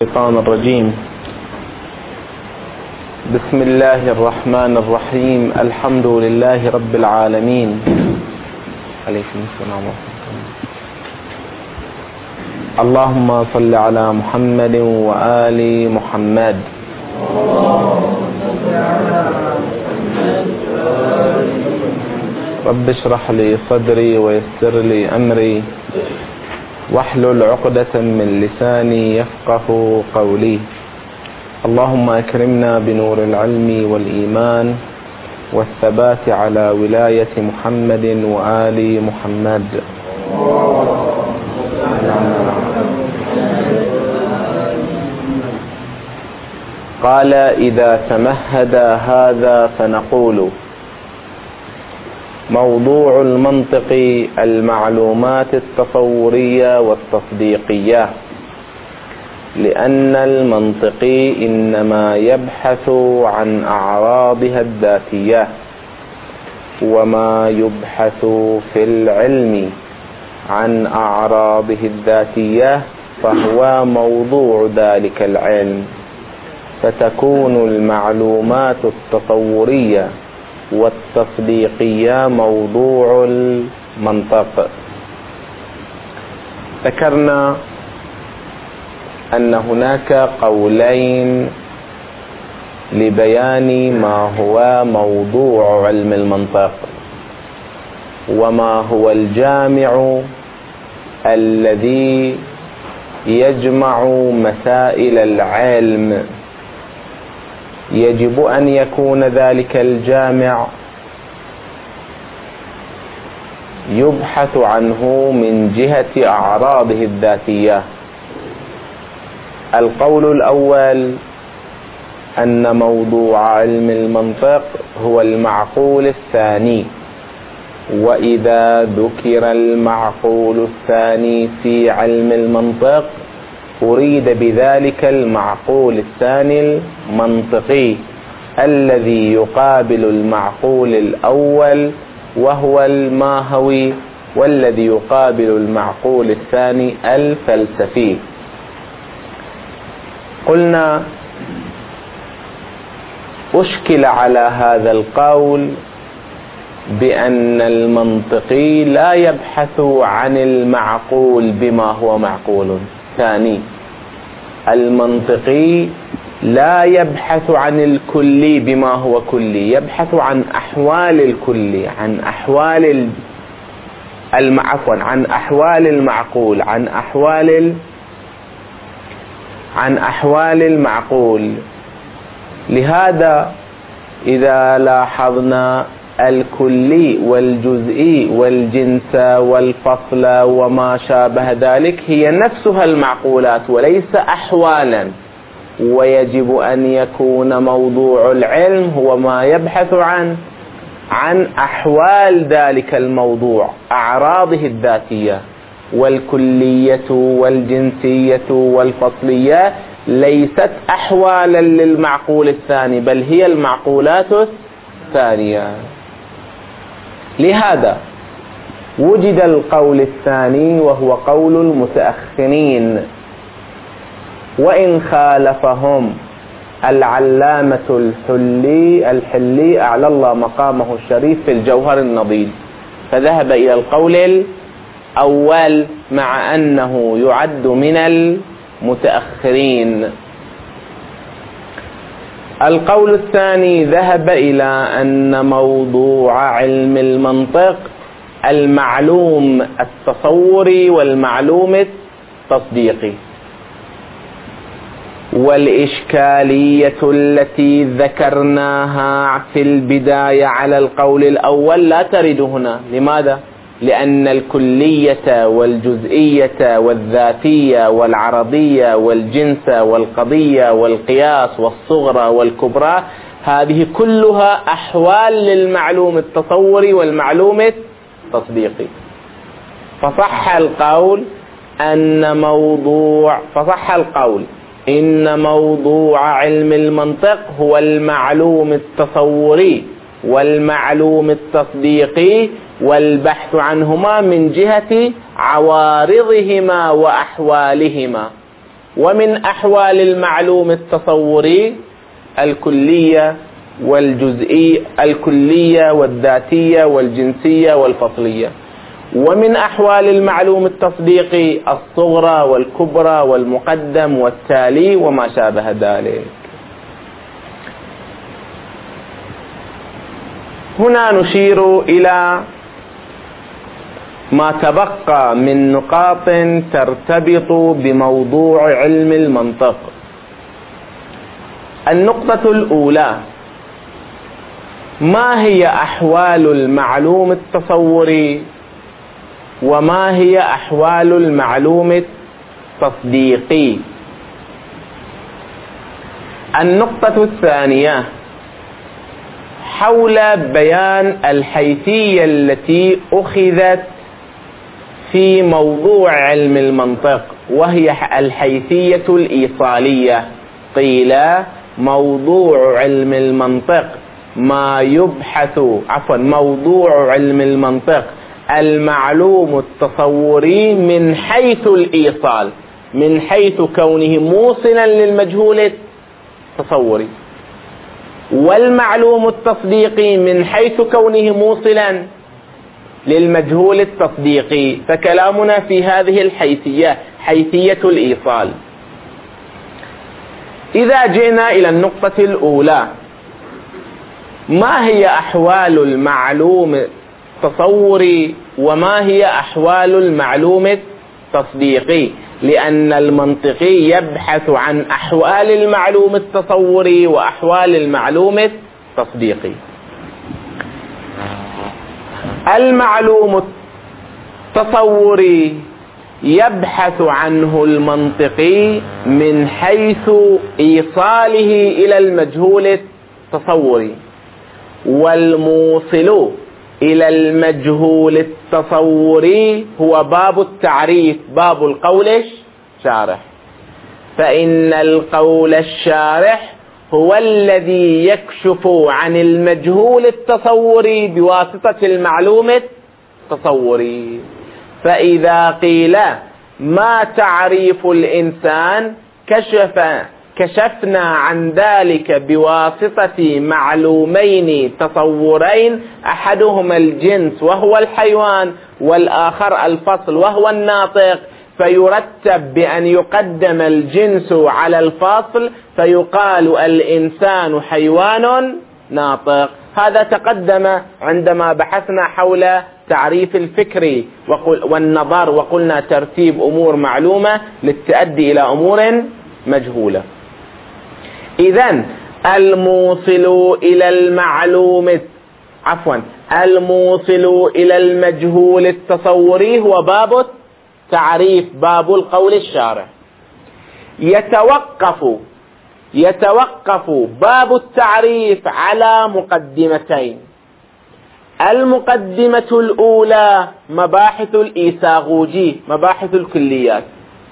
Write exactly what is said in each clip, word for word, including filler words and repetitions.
الشيطان الرجيم. بسم الله الرحمن الرحيم. الحمد لله رب العالمين. عليكم السلام ورحمة الله. اللهم صل على محمد وآل محمد. رب اشرح لي صدري ويسر لي أمري واحلل عقدة من لساني يفقه قولي. اللهم أكرمنا بنور العلم والإيمان والثبات على ولاية محمد وآل محمد. قال: إذا تمهد هذا فنقول: موضوع المنطق المعلومات التصورية والتصديقية، لأن المنطقي إنما يبحث عن أعراضها الذاتية، وما يبحث في العلم عن أعراضه الذاتية فهو موضوع ذلك العلم، فتكون المعلومات التصورية والتصديقية موضوع المنطق. ذكرنا أن هناك قولين لبيان ما هو موضوع علم المنطق، وما هو الجامع الذي يجمع مسائل العلم. يجب أن يكون ذلك الجامع يبحث عنه من جهة أعراضه الذاتية. القول الأول أن موضوع علم المنطق هو المعقول الثاني، وإذا ذكر المعقول الثاني في علم المنطق أريد بذلك المعقول الثاني المنطقي الذي يقابل المعقول الأول وهو الماهوي، والذي يقابل المعقول الثاني الفلسفي. قلنا أشكل على هذا القول بأن المنطقي لا يبحث عن المعقول بما هو معقول ثاني. المنطقي لا يبحث عن الكلي بما هو كلي، يبحث عن أحوال الكلي، عن أحوال المعقول، عن أحوال المعقول، عن أحوال عن أحوال المعقول. لهذا إذا لاحظنا الكلي والجزئي والجنس والفصل وما شابه ذلك هي نفسها المعقولات وليس أحوالا، ويجب أن يكون موضوع العلم هو ما يبحث عن عن أحوال ذلك الموضوع، أعراضه الذاتية. والكلية والجنسية والفصلية ليست أحوالا للمعقول الثاني، بل هي المعقولات الثانية. لهذا وجد القول الثاني وهو قول المتأخرين، وإن خالفهم العلامة الحلي الحلي أعلى الله مقامه الشريف في الجوهر النضيد، فذهب إلى القول الأول مع أنه يعد من المتأخرين. القول الثاني ذهب إلى أن موضوع علم المنطق المعلوم التصوري والمعلوم التصديقي، والإشكالية التي ذكرناها في البداية على القول الأول لا ترد هنا. لماذا؟ لأن الكلية والجزئية والذاتية والعرضية والجنس والقضية والقياس والصغرى والكبرى هذه كلها أحوال للمعلوم التصوري والمعلوم التصديقي. فصح القول أن موضوع فصح القول إن موضوع علم المنطق هو المعلوم التصوري والمعلوم التصديقي، والبحث عنهما من جهة عوارضهما وأحوالهما. ومن أحوال المعلوم التصوري الكلية والجزئية، الكلية والذاتية والجنسية والفصلية. ومن أحوال المعلوم التصديقي الصغرى والكبرى والمقدم والتالي وما شابه ذلك. هنا نشير إلى ما تبقى من نقاط ترتبط بموضوع علم المنطق. النقطة الأولى: ما هي أحوال المعلوم التصوري وما هي أحوال المعلوم التصديقي؟ النقطة الثانية: حول بيان الحيثية التي أخذت في موضوع علم المنطق، وهي الحيثية الإيصالية. قيل موضوع علم المنطق ما يبحث عفوا موضوع علم المنطق المعلوم التصوري من حيث الإيصال، من حيث كونه موصلا للمجهول التصوري، والمعلوم التصديقي من حيث كونه موصلا للمجهول التصديقي. فكلامنا في هذه الحيثية، حيثية الإيصال. إذا جئنا إلى النقطة الأولى: ما هي أحوال المعلوم التصوري وما هي أحوال المعلوم التصديقي؟ لأن المنطقي يبحث عن أحوال المعلوم التصوري وأحوال المعلوم التصديقي. المعلوم التصوري يبحث عنه المنطقي من حيث إيصاله إلى المجهول التصوري، والموصل إلى المجهول التصوري هو باب التعريف، باب القول الشارح. فإن القول الشارح هو الذي يكشف عن المجهول التصوري بواسطة المعلوم التصوري. فإذا قيل ما تعريف الإنسان، كشف كشفنا عن ذلك بواسطة معلومين تصورين، أحدهما الجنس وهو الحيوان، والآخر الفصل وهو الناطق. فيرتب بأن يقدم الجنس على الفصل فيقال الإنسان حيوان ناطق. هذا تقدم عندما بحثنا حول تعريف الفكر والنظر، وقلنا ترتيب أمور معلومة للتؤدي إلى أمور مجهولة. إذن الموصل إلى المعلوم عفوا الموصل إلى المجهول التصوري هو باب التعريف، باب القول الشارح. يتوقف يتوقف باب التعريف على مقدمتين. المقدمة الأولى مباحث الإيساغوجي، مباحث الكليات.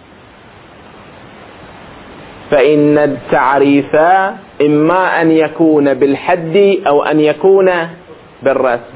فإن التعريف إما أن يكون بالحد أو أن يكون بالرسم.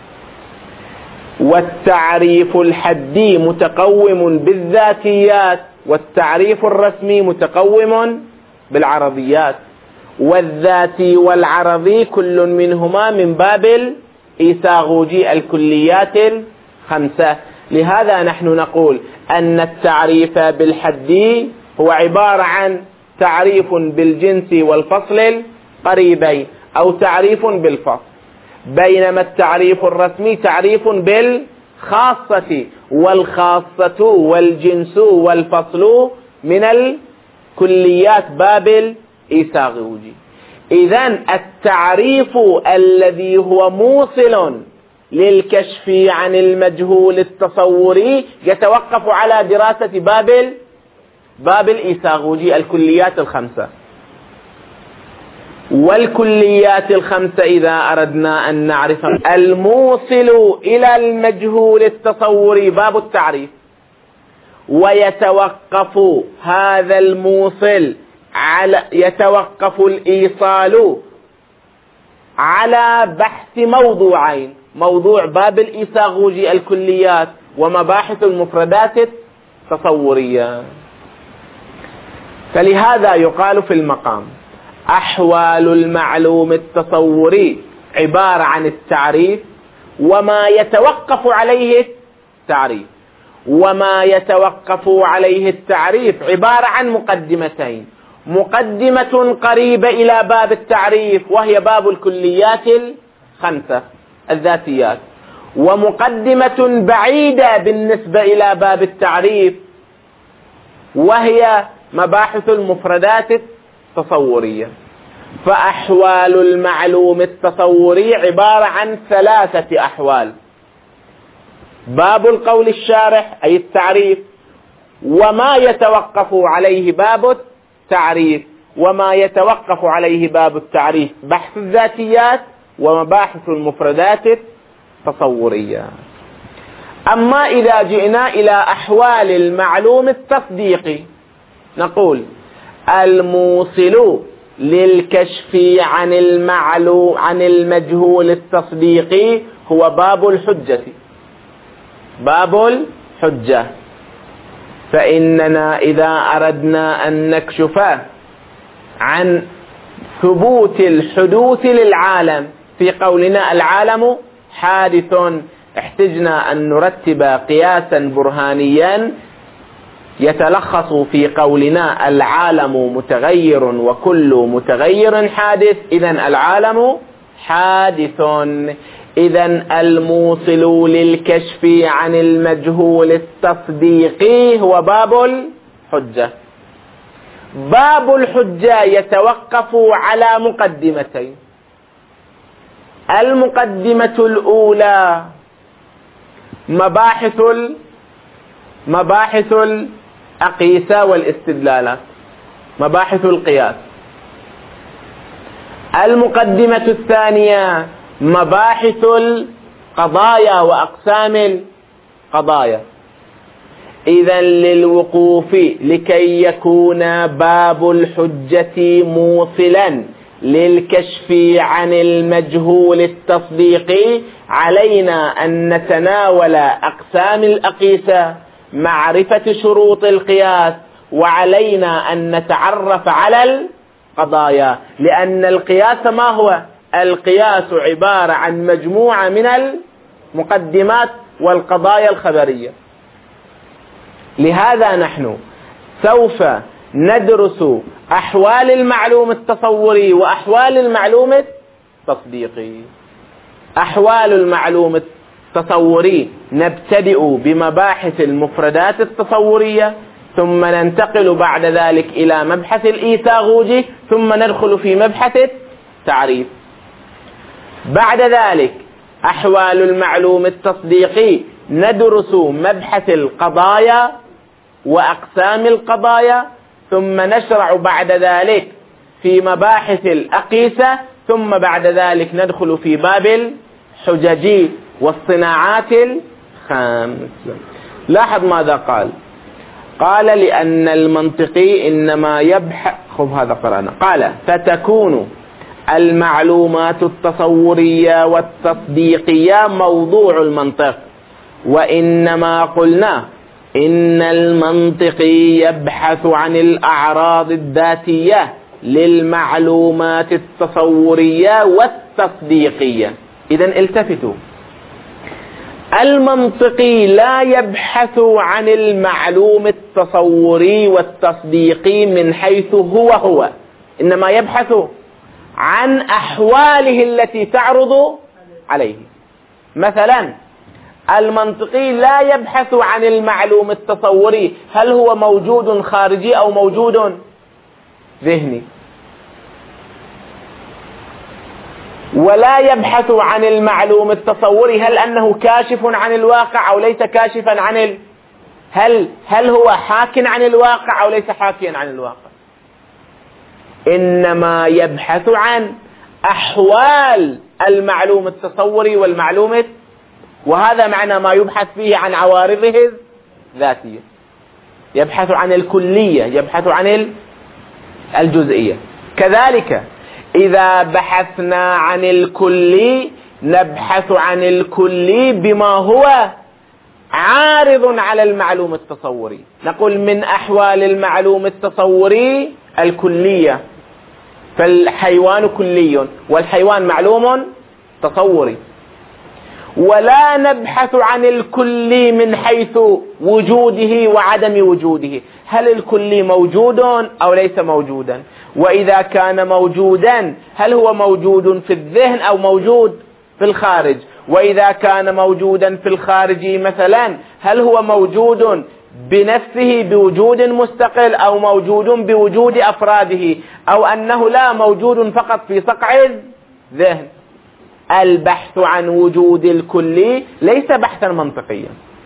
والتعريف الحدي متقوم بالذاتيات، والتعريف الرسمي متقوم بالعرضيات. والذاتي والعرضي كل منهما من باب الإيساغوجي، الكليات الخمسة. لهذا نحن نقول أن التعريف بالحدي هو عبارة عن تعريف بالجنس والفصل القريبين، أو تعريف بالفصل. بينما التعريف الرسمي تعريف بالخاصة، والخاصة والجنس والفصل من الكليات باب الإيساغوجي. إذن التعريف الذي هو موصل للكشف عن المجهول التصوري يتوقف على دراسة باب باب الإيساغوجي، الكليات الخمسة. والكليات الخمسة إذا أردنا أن نعرف الموصل إلى المجهول التصوري باب التعريف، ويتوقف هذا الموصل على يتوقف الإيصال على بحث موضوعين: موضوع باب الإيساغوجي الكليات، ومباحث المفردات التصورية. فلهذا يقال في المقام: أحوال المعلوم التصوري عبارة عن التعريف وما يتوقف عليه التعريف، وما يتوقف عليه التعريف عبارة عن مقدمتين: مقدمة قريبة إلى باب التعريف وهي باب الكليات الخمسة الذاتيات، ومقدمة بعيدة بالنسبة إلى باب التعريف وهي مباحث المفردات التصورية. فأحوال المعلوم التصوري عبارة عن ثلاثة أحوال: باب القول الشارح أي التعريف، وما يتوقف عليه باب التعريف، وما يتوقف عليه باب التعريف بحث الذاتيات ومباحث المفردات التصورية. أما إذا جئنا إلى أحوال المعلوم التصديقي نقول: الموصل للكشف عن المعلوم عن المجهول التصديقي هو باب الحجة. باب الحجة، فإننا إذا أردنا أن نكشف عن ثبوت الحدوث للعالم في قولنا العالم حادث، احتجنا أن نرتب قياسا برهانيا يتلخص في قولنا العالم متغير وكل متغير حادث، إذن العالم حادث. إذن الموصل للكشف عن المجهول التصديقي هو باب الحجة. باب الحجة يتوقف على مقدمتين: المقدمة الأولى مباحث مباحث الأقيسة والاستدلالات، مباحث القياس. المقدمة الثانية مباحث القضايا وأقسام القضايا. إذن للوقوف لكي يكون باب الحجة موصلا للكشف عن المجهول التصديقي علينا أن نتناول أقسام الأقيسة، معرفة شروط القياس، وعلينا أن نتعرف على القضايا، لأن القياس ما هو؟ القياس عبارة عن مجموعة من المقدمات والقضايا الخبرية. لهذا نحن سوف ندرس أحوال المعلوم التصوري وأحوال المعلوم التصديقي. أحوال المعلوم التصوري نبتدئ بمباحث المفردات التصورية، ثم ننتقل بعد ذلك إلى مبحث الإيثاغوجي، ثم ندخل في مبحث التعريف. بعد ذلك أحوال المعلوم التصديقي ندرس مبحث القضايا وأقسام القضايا، ثم نشرع بعد ذلك في مباحث الأقيسة، ثم بعد ذلك ندخل في باب الحجج والصناعات الخمس. لاحظ ماذا قال. قال: لأن المنطقي إنما يبحث خذ هذا قرأنا. قال: فتكون المعلومات التصورية والتصديقية موضوع المنطق، وإنما قلنا إن المنطقي يبحث عن الأعراض الذاتية للمعلومات التصورية والتصديقية. إذن التفتوا، المنطقي لا يبحث عن المعلوم التصوري والتصديقي من حيث هو هو، إنما يبحث عن أحواله التي تعرض عليه. مثلا المنطقي لا يبحث عن المعلوم التصوري هل هو موجود خارجي أو موجود ذهني، ولا يبحث عن المعلوم التصوري هل أنه كاشف عن الواقع أو ليس كاشفا عن ال... هل هل هو حاك عن الواقع أو ليس حاكيا عن الواقع. إنما يبحث عن أحوال المعلوم التصوري والمعلوم، وهذا معنى ما يبحث فيه عن عوارضه الذاتية. يبحث عن الكلية، يبحث عن الجزئية. كذلك إذا بحثنا عن الكلي نبحث عن الكلي بما هو عارض على المعلوم التصوري. نقول من أحوال المعلوم التصوري الكلية، فالحيوان كلي والحيوان معلوم تصوري. ولا نبحث عن الكلي من حيث وجوده وعدم وجوده، هل الكلي موجود أو ليس موجودا؟ وإذا كان موجودا هل هو موجود في الذهن أو موجود في الخارج؟ وإذا كان موجودا في الخارج مثلا هل هو موجود بنفسه بوجود مستقل أو موجود بوجود أفراده، أو أنه لا موجود فقط في صقع الذهن؟ البحث عن وجود الكلي ليس بحثا منطقيا،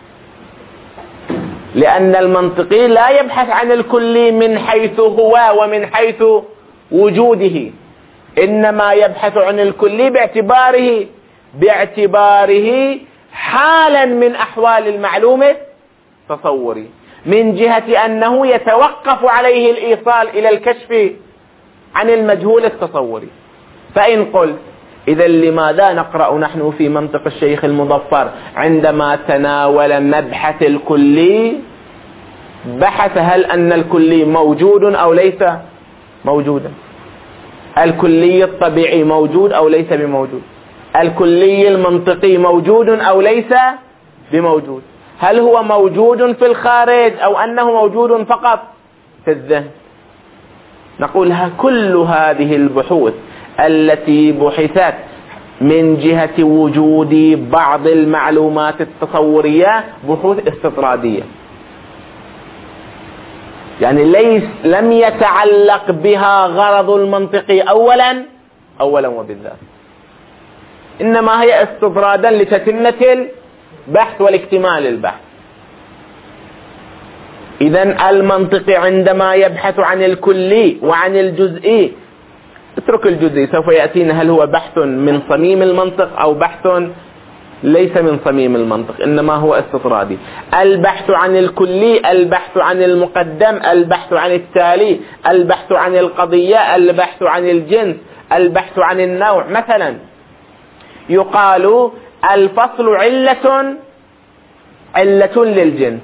لأن المنطقي لا يبحث عن الكلي من حيث هو ومن حيث وجوده، إنما يبحث عن الكلي باعتباره باعتباره حالا من أحوال المعلوم التصوري، من جهة أنه يتوقف عليه الإيصال إلى الكشف عن المجهول التصوري. فإن قلت إذا لماذا نقرأ نحن في منطق الشيخ المظفر عندما تناول مبحث الكلي بحث هل أن الكلي موجود أو ليس موجودا؟ الكلي الطبيعي موجود أو ليس بموجود؟ الكلي المنطقي موجود أو ليس بموجود؟ هل هو موجود في الخارج أو أنه موجود فقط في الذهن؟ نقول كل هذه البحوث التي بحثت من جهة وجود بعض المعلومات التصورية بحوث استطرادية، يعني ليس لم يتعلق بها غرض المنطقي أولا أولا وبالذات، إنما هي استطرادا لتتمة البحث والاكتمال البحث. إذن المنطقي عندما يبحث عن الكلي وعن الجزئي، اترك الجزئي سوف يأتينا هل هو بحث من صميم المنطق أو بحث ليس من صميم المنطق، إنما هو استطرادي. البحث عن الكلي، البحث عن المقدم، البحث عن التالي، البحث عن القضية، البحث عن الجنس، البحث عن النوع. مثلا يقال الفصل علة علة للجنس،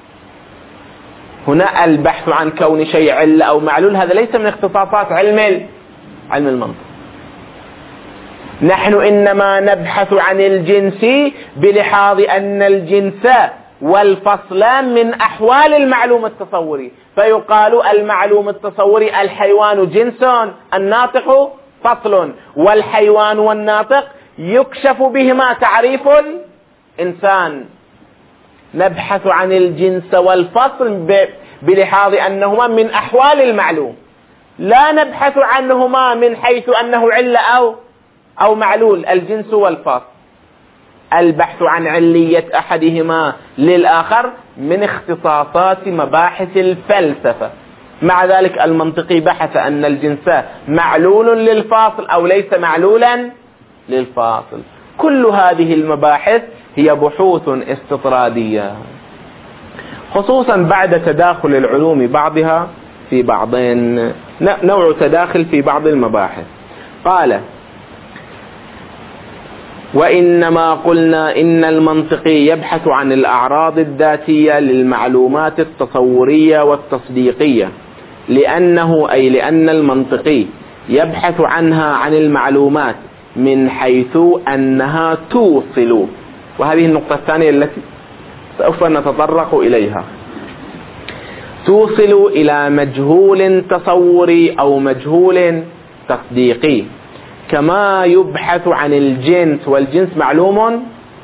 هنا البحث عن كون شيء علة أو معلول هذا ليس من اختصاصات علم علم المنطق. نحن إنما نبحث عن الجنس بلحاظ أن الجنس والفصل من أحوال المعلوم التصوري، فيقال المعلوم التصوري الحيوان جنس، الناطق فصل، والحيوان والناطق يكشف بهما تعريف الإنسان. نبحث عن الجنس والفصل بلحاظ أنهما من أحوال المعلوم، لا نبحث عنهما من حيث أنه علة أو أو معلول. الجنس والفصل البحث عن علية أحدهما للآخر من اختصاصات مباحث الفلسفة. مع ذلك المنطقي بحث أن الجنس معلول للفاصل أو ليس معلولا للفاصل. كل هذه المباحث هي بحوث استطرادية، خصوصا بعد تداخل العلوم بعضها في بعضين، نوع تداخل في بعض المباحث. قال وإنما قلنا إن المنطقي يبحث عن الأعراض الذاتية للمعلومات التصورية والتصديقية، لأنه أي لأن المنطقي يبحث عنها عن المعلومات من حيث أنها توصل، وهذه النقطة الثانية التي سوف نتطرق إليها، توصل إلى مجهول تصوري أو مجهول تصديقي، كما يبحث عن الجنس، والجنس معلوم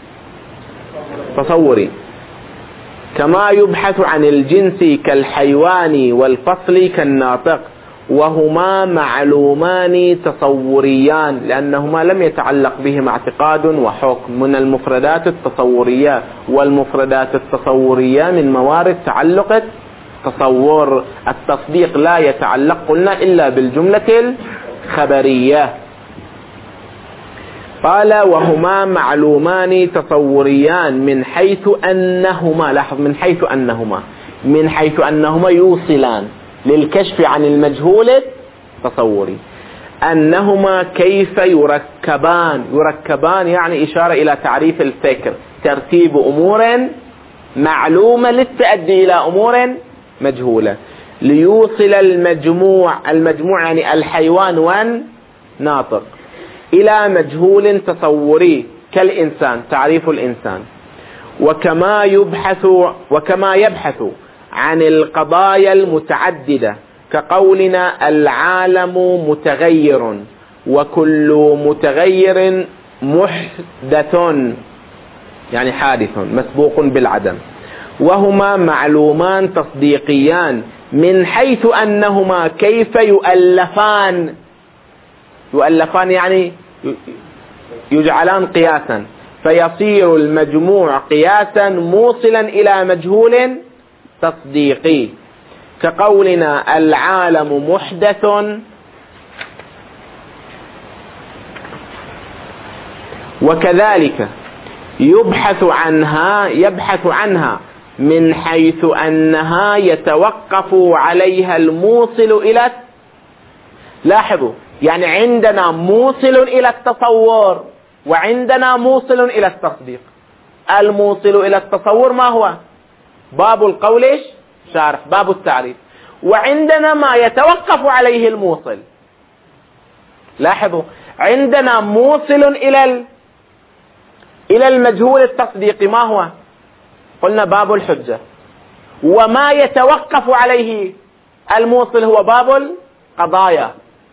تصوري، كما يبحث عن الجنس كالحيوان والفصل كالناطق، وهما معلومان تصوريان لأنهما لم يتعلق بهما اعتقاد وحكم، من المفردات التصورية، والمفردات التصورية من موارد تعلق التصور. التصديق لا يتعلق قلنا إلا بالجملة الخبرية. قال وهما معلومان تصوريان من حيث أنهما، لاحظ من حيث أنهما، من حيث أنهما يوصلان للكشف عن المجهول التصوري. أنهما كيف يركبان، يركبان يعني إشارة إلى تعريف الفكر، ترتيب أمور معلومة للتأدي إلى أمور مجهولة، ليوصل المجموع المجموع يعني الحيوان والناطق إلى مجهول تصوري كالإنسان، تعريف الإنسان. وكما يبحث وكما يبحث عن القضايا المتعددة كقولنا العالم متغير، وكل متغير محدث يعني حادث مسبوق بالعدم، وهما معلومان تصديقيان من حيث أنهما كيف يؤلفان، يؤلفان يعني يجعلان قياسا، فيصير المجموع قياسا موصلا إلى مجهول تصديقي كقولنا العالم محدث وكذلك يبحث عنها يبحث عنها من حيث أنها يتوقف عليها الموصل إلى، لاحظوا يعني عندنا موصل إلى التصور وعندنا موصل إلى التصديق. الموصل إلى التصور ما هو؟ باب القول شارح، باب التعريف. وعندنا ما يتوقف عليه الموصل، لاحظوا عندنا موصل إلى إلى المجهول التصديقي ما هو؟ قلنا باب الحجة. وما يتوقف عليه الموصل هو باب القضايا.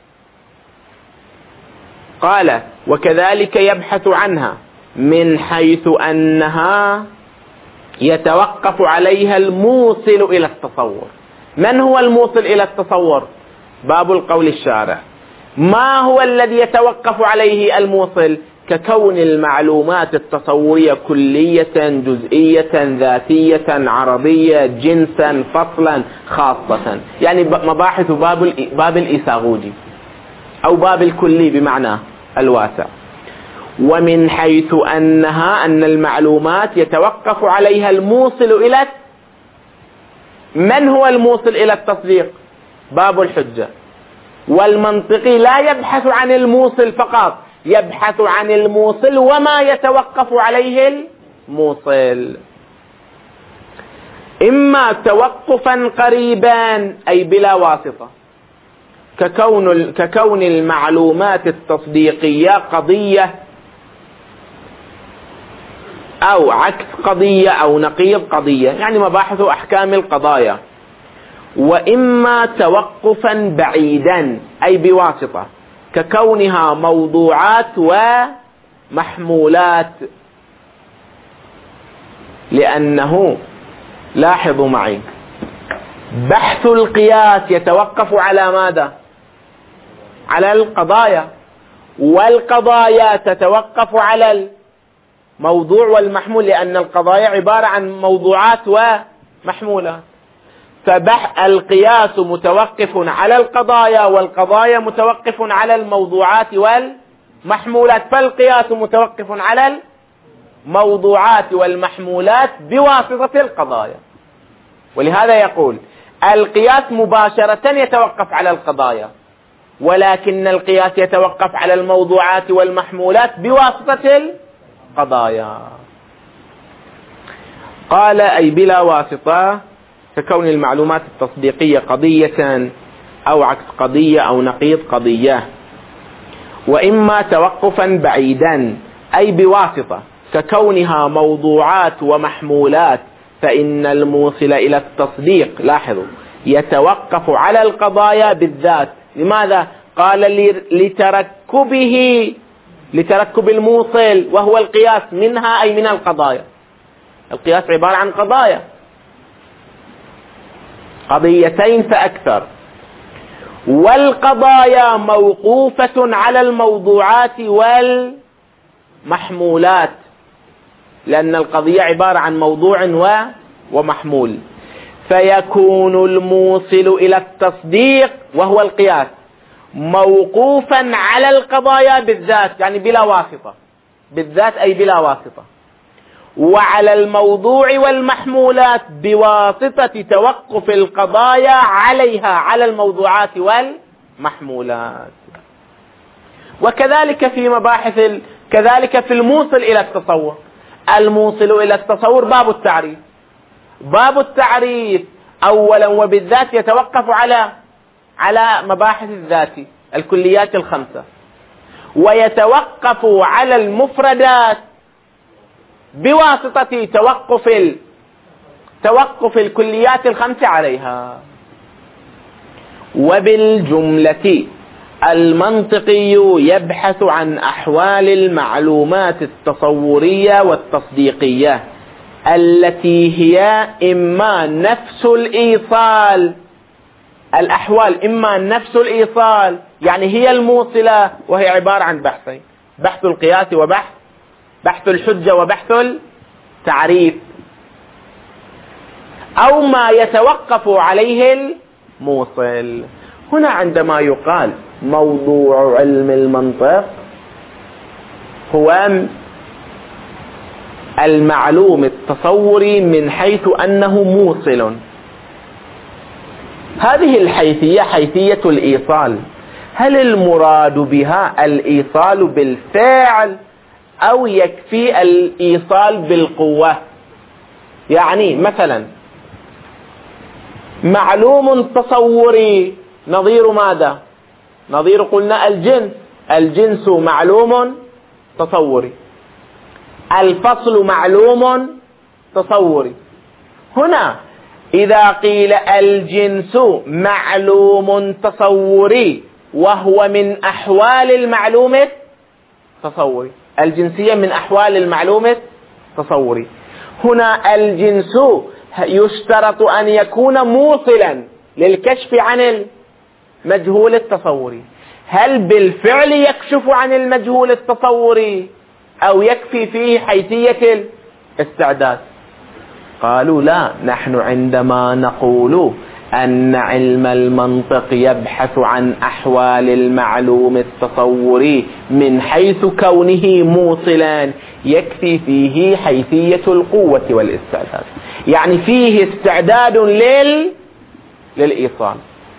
قال وكذلك يبحث عنها من حيث أنها يتوقف عليها الموصل إلى التصور. من هو الموصل إلى التصور؟ باب القول الشارع. ما هو الذي يتوقف عليه الموصل؟ ككون المعلومات التصورية كلية جزئية ذاتية عرضية جنسا فصلا خاصة، يعني مباحث باب باب الإيثاغوجي أو باب الكلي بمعنى الواسع. ومن حيث أنها أن المعلومات يتوقف عليها الموصل إلى، من هو الموصل إلى التصديق؟ باب الحجة. والمنطقي لا يبحث عن الموصل فقط، يبحث عن الموصل وما يتوقف عليه الموصل، إما توقفا قريبا أي بلا واسطة ككون ككون المعلومات التصديقية قضية أو عكس قضية أو نقيض قضية، يعني مباحث أحكام القضايا. وإما توقفا بعيدا أي بواسطة ككونها موضوعات ومحمولات، لأنه لاحظوا معي بحث القياس يتوقف على ماذا؟ على القضايا، والقضايا تتوقف على الموضوع والمحمول، لأن القضايا عبارة عن موضوعات ومحمولات. فبحث القياس متوقف على القضايا والقضايا متوقف على الموضوعات والمحمولات، فالقياس متوقف على الموضوعات والمحمولات بواسطة القضايا. ولهذا يقول القياس مباشرة يتوقف على القضايا، ولكن القياس يتوقف على الموضوعات والمحمولات بواسطة القضايا. قال أي بلا واسطة ككون المعلومات التصديقية قضية أو عكس قضية أو نقيض قضية. وإما توقفا بعيدا أي بواسطة ككونها موضوعات ومحمولات، فإن الموصل إلى التصديق لاحظوا يتوقف على القضايا بالذات. لماذا؟ قال لتركبه لتركب الموصل وهو القياس منها أي من القضايا. القياس عبارة عن قضايا، قضيتين فأكثر، والقضايا موقوفة على الموضوعات والمحمولات، لأن القضية عبارة عن موضوع ومحمول. فيكون الموصل إلى التصديق وهو القياس موقوفا على القضايا بالذات، يعني بلا واسطة، بالذات أي بلا واسطة، وعلى الموضوع والمحمولات بواسطة توقف القضايا عليها على الموضوعات والمحمولات. وكذلك في مباحث ال... كذلك في الموصل إلى التصور. الموصل إلى التصور باب التعريف، باب التعريف أولا وبالذات يتوقف على على مباحث الذات الكليات الخمسة، ويتوقف على المفردات بواسطة توقف ال... توقف الكليات الخمسة عليها. وبالجملة المنطقي يبحث عن أحوال المعلومات التصورية والتصديقية التي هي إما نفس الإيصال، الأحوال إما نفس الإيصال يعني هي الموصلة، وهي عبارة عن بحثين: بحث القياس وبحث بحث الحجة وبحث التعريف، أو ما يتوقف عليه الموصل. هنا عندما يقال موضوع علم المنطق هو المعلوم التصوري من حيث أنه موصل، هذه الحيثية حيثية الإيصال، هل المراد بها الإيصال بالفعل أو يكفي الإيصال بالقوة؟ يعني مثلا معلوم تصوري نظير ماذا؟ نظير قلنا الجنس، الجنس معلوم تصوري، الفصل معلوم تصوري. هنا إذا قيل الجنس معلوم تصوري وهو من أحوال المعلوم التصوري، الجنسية من أحوال المعلوم التصوري، هنا الجنس يشترط أن يكون موصلا للكشف عن المجهول التصوري. هل بالفعل يكشف عن المجهول التصوري أو يكفي فيه حيثية الاستعداد؟ قالوا لا، نحن عندما نقول أن علم المنطق يبحث عن أحوال المعلوم التصوري من حيث كونه موصلا يكفي فيه حيثية القوة والاستعداد، يعني فيه استعداد لل... للإيصال،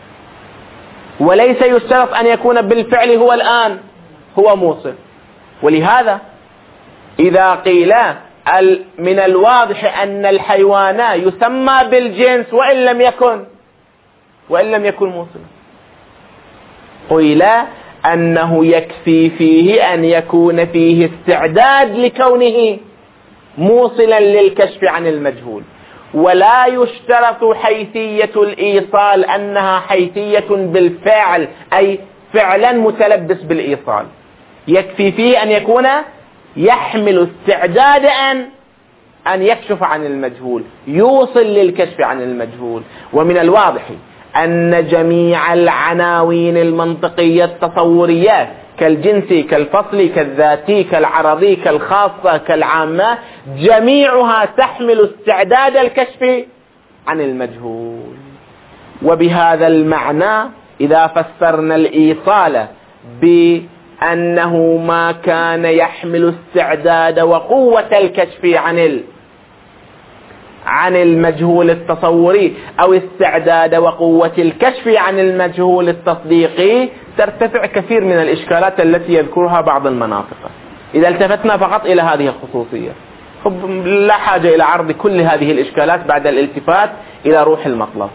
وليس يشترط أن يكون بالفعل هو الآن هو موصل. ولهذا إذا قيل من الواضح أن الحيوان يسمى بالجنس وإن لم يكن وإن لم يكن موصلا، قيل أنه يكفي فيه أن يكون فيه استعداد لكونه موصلا للكشف عن المجهول، ولا يشترط حيثية الإيصال أنها حيثية بالفعل أي فعلا متلبس بالإيصال، يكفي فيه أن يكون يحمل استعداد أن أن يكشف عن المجهول، يوصل للكشف عن المجهول. ومن الواضح أن جميع العناوين المنطقية التصورية كالجنسي كالفصلي كالذاتي كالعرضي كالخاصة كالعامة جميعها تحمل استعداد الكشف عن المجهول. وبهذا المعنى إذا فسرنا الإيصال بأنه ما كان يحمل استعداد وقوة الكشف عن ال عن المجهول التصوري أو استعداد وقوة الكشف عن المجهول التصديقي، ترتفع كثير من الإشكالات التي يذكرها بعض المناطق إذا التفتنا فقط إلى هذه الخصوصية. لا حاجة إلى عرض كل هذه الإشكالات بعد الالتفات إلى روح المطلب.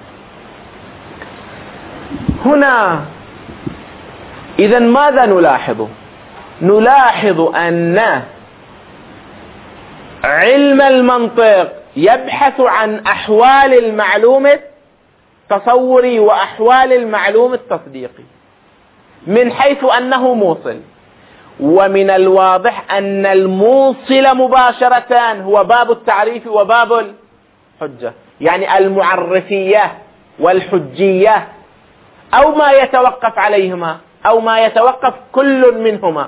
هنا إذا ماذا نلاحظ؟ نلاحظ أن علم المنطق يبحث عن أحوال المعلوم التصوري وأحوال المعلوم التصديقي من حيث أنه موصل، ومن الواضح أن الموصل مباشرة هو باب التعريف وباب الحجة، يعني المعرفية والحجية أو ما يتوقف عليهما أو ما يتوقف كل منهما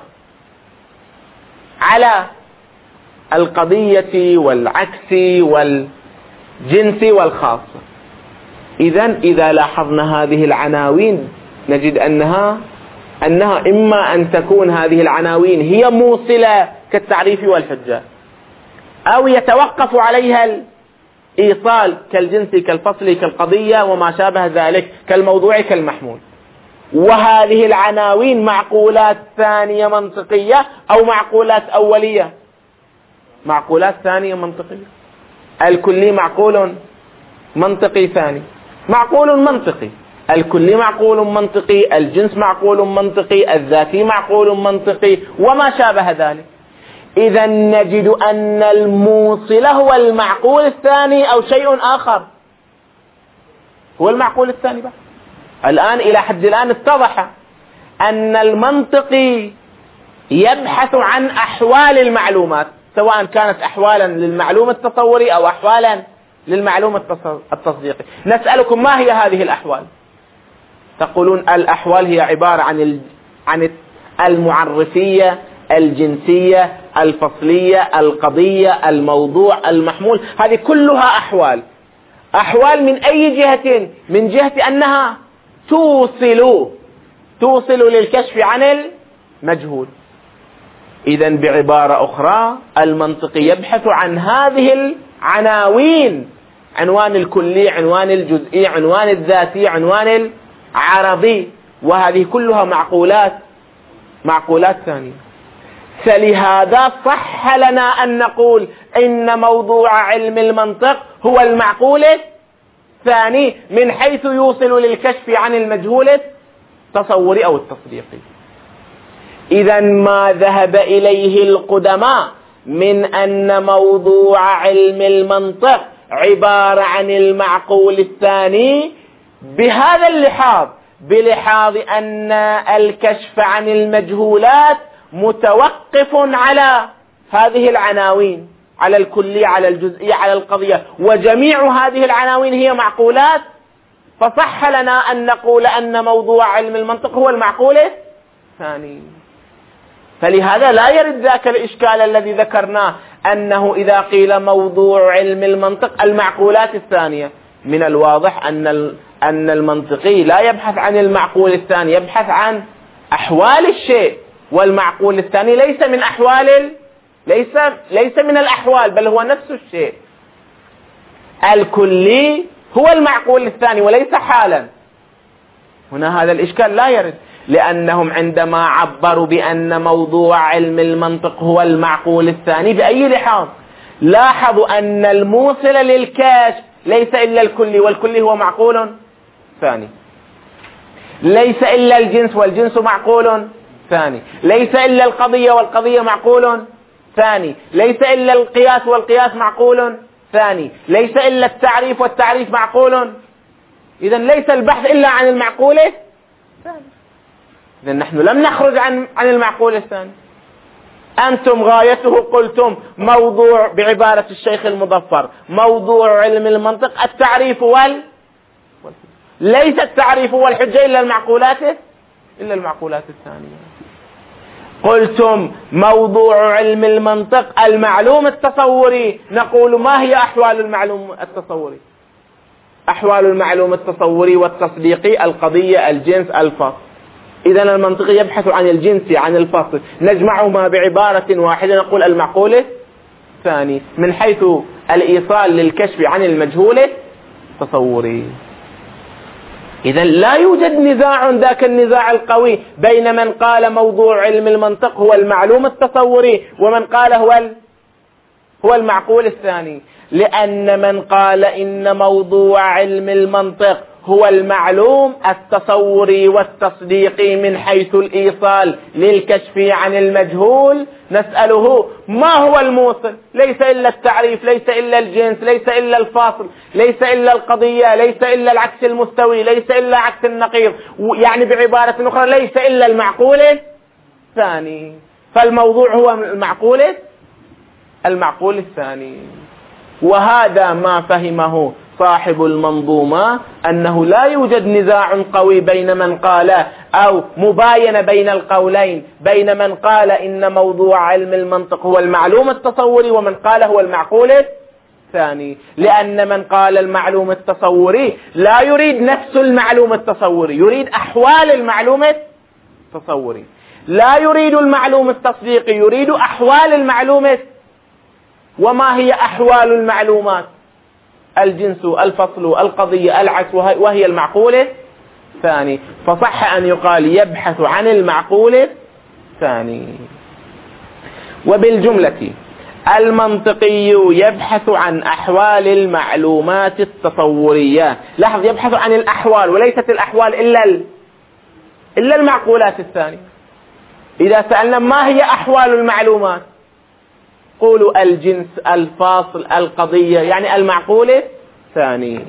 على القضية والعكس والجنس والخاصة. إذن إذا لاحظنا هذه العناوين نجد أنها أنها إما أن تكون هذه العناوين هي موصلة كالتعريف والحجة، أو يتوقف عليها الإيصال كالجنس كالفصل كالقضية وما شابه ذلك كالموضوع كالمحمول. وهذه العناوين معقولات ثانية منطقية أو معقولات أولية؟ معقولات ثانية منطقية. الكلي معقول منطقي ثاني، معقول منطقي، الكلي معقول منطقي، الجنس معقول منطقي، الذاتي معقول منطقي، وما شابه ذلك. إذا نجد أن الموصل هو المعقول الثاني أو شيء آخر، هو المعقول الثاني بقى. الآن إلى حد الآن اتضح أن المنطقي يبحث عن أحوال المعلومات، سواء كانت أحوالا للمعلوم التصوري أو أحوالا للمعلوم التصديقي. نسألكم ما هي هذه الأحوال؟ تقولون الأحوال هي عبارة عن عن المعرفية، الجنسية، الفصلية، القضية، الموضوع، المحمول، هذه كلها أحوال. أحوال من أي جهة؟ من جهة أنها توصل توصل للكشف عن المجهول. إذن بعبارة أخرى المنطقي يبحث عن هذه العناوين، عنوان الكلي، عنوان الجزئي، عنوان الذاتي، عنوان العرضي، وهذه كلها معقولات معقولات ثانية. فلهذا صح لنا أن نقول إن موضوع علم المنطق هو المعقول الثاني من حيث يوصل للكشف عن المجهول التصوري أو التصديقي. إذا ما ذهب إليه القدماء من أن موضوع علم المنطق عبارة عن المعقول الثاني بهذا اللحاظ، بلحاظ أن الكشف عن المجهولات متوقف على هذه العناوين، على الكلية، على الجزئية، على القضية، وجميع هذه العناوين هي معقولات، فصح لنا أن نقول أن موضوع علم المنطق هو المعقول الثاني. فلهذا لا يرد ذاك الإشكال الذي ذكرناه أنه إذا قيل موضوع علم المنطق المعقولات الثانية، من الواضح أن أن المنطقي لا يبحث عن المعقول الثاني، يبحث عن أحوال الشيء، والمعقول الثاني ليس من أحوال ال... ليس ليس من الأحوال، بل هو نفس الشيء. الكلي هو المعقول الثاني وليس حالا. هنا هذا الإشكال لا يرد، لأنهم عندما عبروا بأن موضوع علم المنطق هو المعقول الثاني بأي لحاظ؟ لاحظوا أن الموصل للكشف ليس إلا الكلي، والكلي هو معقول ثاني. ليس إلا الجنس، والجنس معقول ثاني. ليس إلا القضية، والقضية معقول ثاني. ليس إلا القياس، والقياس معقول ثاني. ليس إلا التعريف، والتعريف معقول. إذن ليس البحث إلا عن المعقول الثاني. إذن نحن لم نخرج عن عن المعقول الثاني. أنتم غايته قلتم موضوع، بعبارة الشيخ المظفر، موضوع علم المنطق التعريف وال ليس التعريف والحجة إلا المعقولات إلا المعقولات الثانية. قلتم موضوع علم المنطق المعلوم التصوري، نقول ما هي أحوال المعلوم التصوري؟ أحوال المعلوم التصوري والتصديقي القضية، الجنس، الفصل. إذن المنطقي يبحث عن الجنس، عن الفصل، نجمعهما بعبارة واحدة نقول المعقول الثاني من حيث الإيصال للكشف عن المجهول التصوري. إذن لا يوجد نزاع ذاك النزاع القوي بين من قال موضوع علم المنطق هو المعلوم التصوري ومن قال هو هو المعقول الثاني، لأن من قال إن موضوع علم المنطق هو المعلوم التصوري والتصديقي من حيث الإيصال للكشف عن المجهول، نسأله ما هو الموصل؟ ليس إلا التعريف، ليس إلا الجنس، ليس إلا الفاصل، ليس إلا القضية، ليس إلا العكس المستوي، ليس إلا عكس النقيض، يعني بعبارة أخرى ليس إلا المعقول الثاني. فالموضوع هو المعقول المعقول الثاني. وهذا ما فهمه صاحب المنظومة، أنه لا يوجد نزاع قوي بين من قال أو مباينة بين القولين، بين من قال إن موضوع علم المنطق هو المعلوم التصوري ومن قال هو المعقول الثاني، لأن من قال المعلوم التصوري لا يريد نفس المعلوم التصوري، يريد أحوال المعلوم التصوري، لا يريد المعلوم التصديقي، يريد أحوال المعلومة. وما هي أحوال المعلومات؟ الجنس، الفصل، القضية، العكس، وهي المعقول الثاني. فصح أن يقال يبحث عن المعقول الثاني. وبالجملة المنطقي يبحث عن أحوال المعلومات التصورية. لاحظ، يبحث عن الأحوال وليست الأحوال إلا إلا المعقولات الثانية. إذا سألنا ما هي أحوال المعلومات، قولوا الجنس، الفاصل، القضية، يعني المعقول الثاني.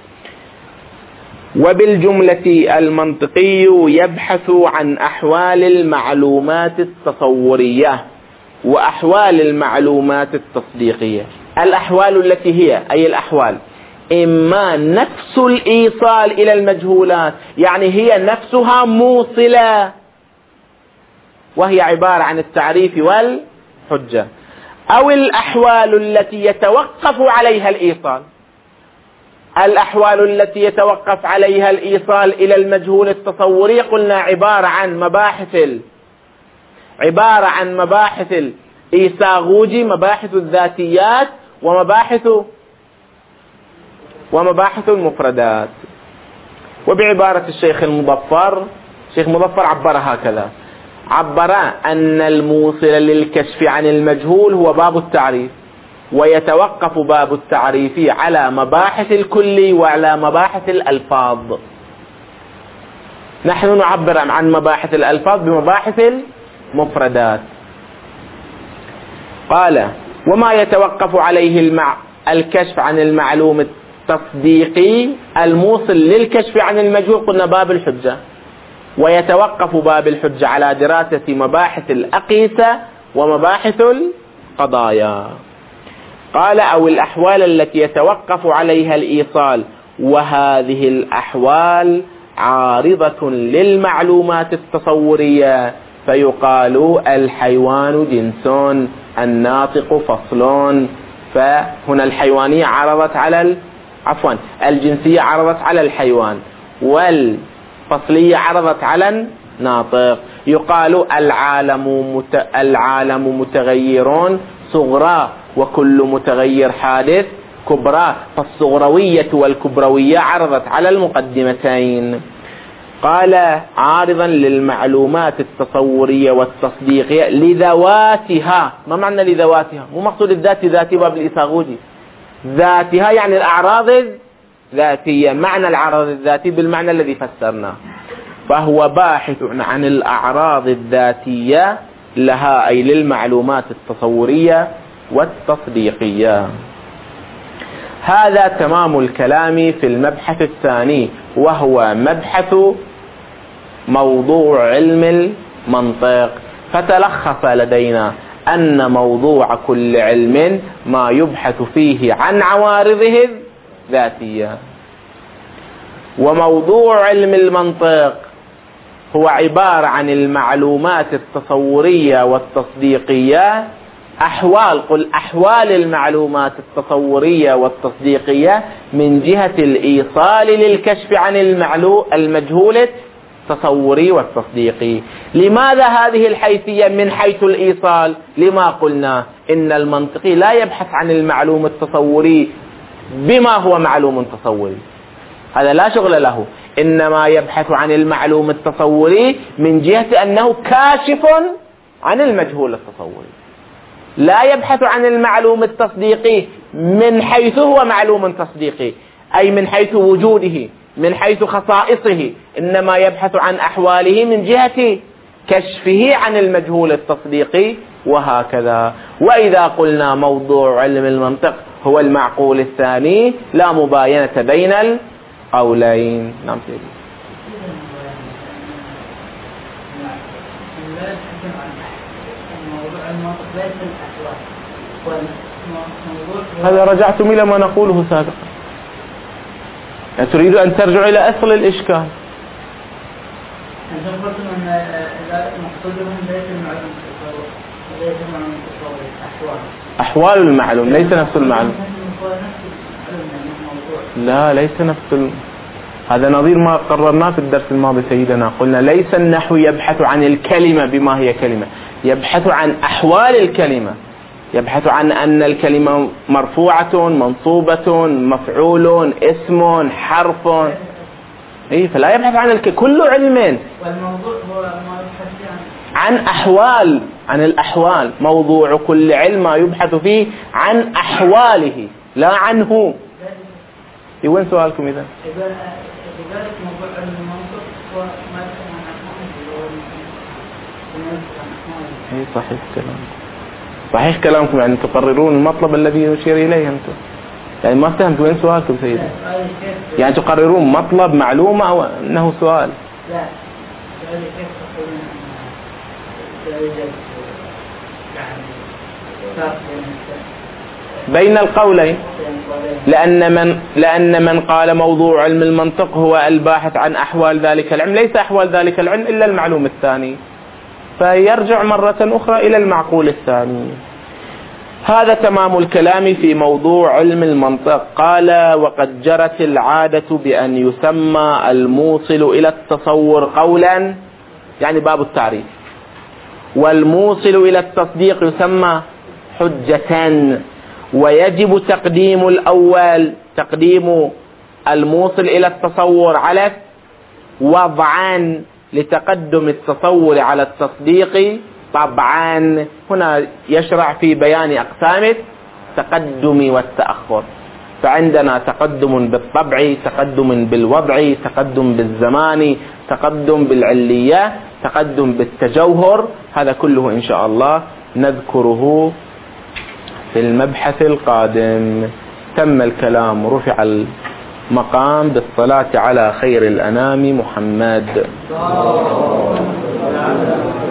وبالجملة المنطقي يبحث عن أحوال المعلومات التصورية وأحوال المعلومات التصديقية. الأحوال التي هي أي الأحوال إما نفس الإيصال إلى المجهولات، يعني هي نفسها موصلة وهي عبارة عن التعريف والحجة، أو الأحوال التي يتوقف عليها الإيصال. الأحوال التي يتوقف عليها الإيصال إلى المجهول التصوري قلنا عبارة عن مباحث ال... عبارة عن مباحث الإيساغوجي، مباحث الذاتيات ومباحث ومباحث المفردات. وبعبارة الشيخ المظفر، الشيخ مظفر عبر هكذا، عبر أن الموصل للكشف عن المجهول هو باب التعريف، ويتوقف باب التعريف على مباحث الكلي وعلى مباحث الألفاظ. نحن نعبر عن مباحث الألفاظ بمباحث المفردات. قال: وما يتوقف عليه المع... الكشف عن المعلوم التصديقي الموصل للكشف عن المجهول قلنا باب الحجة، ويتوقف باب الحجة على دراسة مباحث الأقيسة ومباحث القضايا. قال: أو الأحوال التي يتوقف عليها الإيصال، وهذه الأحوال عارضة للمعلومات التصورية، فيقال الحيوان جنس، الناطق فصل. فهنا الحيوانية عرضت على ال... عفوا الجنسية عرضت على الحيوان، والفصلية عرضت على الناطق. يقال العالم مت... العالم متغيرون صغرى، وكل متغير حادث كبرى، فالصغروية والكبروية عرضت على المقدمتين. قال: عارضا للمعلومات التصورية والتصديقية لذواتها. ما معنى لذواتها؟ مو مقصود الذات ذاتي باب الإيساغوجي، ذاتها يعني الأعراض الذاتية، معنى الأعراض الذاتي بالمعنى الذي فسرناه. فهو باحث عن الأعراض الذاتية لها، أي للمعلومات التصورية والتصديقية. هذا تمام الكلام في المبحث الثاني، وهو مبحث موضوع علم المنطق. فتلخص لدينا أن موضوع كل علم ما يبحث فيه عن عوارضه الذاتية. وموضوع علم المنطق هو عبارة عن المعلومات التصورية والتصديقية، أحوال قل أحوال المعلومات التصورية والتصديقية من جهة الإيصال للكشف عن المجهول التصوري والتصديقي. لماذا هذه الحيثية من حيث الإيصال؟ لما قلنا إن المنطقي لا يبحث عن المعلوم التصوري بما هو معلوم تصوري، هذا لا شغل له، إنما يبحث عن المعلوم التصوري من جهة أنه كاشف عن المجهول التصوري، لا يبحث عن المعلوم التصديقي من حيث هو معلوم تصديقي، أي من حيث وجوده، من حيث خصائصه، إنما يبحث عن أحواله من جهة كشفه عن المجهول التصديقي، وهكذا. وإذا قلنا موضوع علم المنطق هو المعقول الثاني، لا مباينة بين القولين. نعم سيدي. هذا رجعتم إلى ما نقوله سابقا، يعني تريد أن ترجع إلى أصل الإشكال. أنتم قلتم أن مقصودهم ليس المعلوم التصوري، ليس المعلوم التصوري أحوال أحوال المعلوم ليس نفس المعلوم. لا ليس نفس الم... هذا نظير ما قررناه في الدرس الماضي سيدنا، قلنا ليس النحو يبحث عن الكلمة بما هي كلمة، يبحث عن أحوال الكلمة، يبحث عن أن الكلمة مرفوعة منصوبة مفعول اسم حرف، إيه، فلا يبحث عن الك... كل علم. والموضوع هو ما يبحث عن أحوال، عن الأحوال. موضوع كل علم ما يبحث فيه عن أحواله لا عنه. وين سؤالكم إذا؟ لذلك موضوع علم المنطق هو ما يسمى عن أحوال. صحيح كلامكم، صحيح كلامكم. يعني تقررون المطلب الذي يشير إليه أنتم. يعني ما فهمت وين سؤالكم سيدي. يعني تقررون مطلب معلومة أو أنه سؤال؟ لا، سؤالي كيف تقولون بين القولين؟ لأن من لأن من قال موضوع علم المنطق هو الباحث عن أحوال ذلك العلم، ليس أحوال ذلك العلم إلا المعلوم الثاني، فيرجع مرة أخرى إلى المعقول الثاني. هذا تمام الكلام في موضوع علم المنطق. قال: وقد جرت العادة بأن يسمى الموصل إلى التصور قولا، يعني باب التعريف، والموصل إلى التصديق يسمى حجة، ويجب تقديم الأول، تقديم الموصل إلى التصور على وضعان لتقدم التصور على التصديق طبعا. هنا يشرع في بيان أقسام التقدم والتأخر. فعندنا تقدم بالطبع، تقدم بالوضع، تقدم بالزمان، تقدم بالعلية، تقدم بالتجوهر. هذا كله إن شاء الله نذكره في المبحث القادم. تم الكلام، رفع المقام بالصلاة على خير الأنام محمد.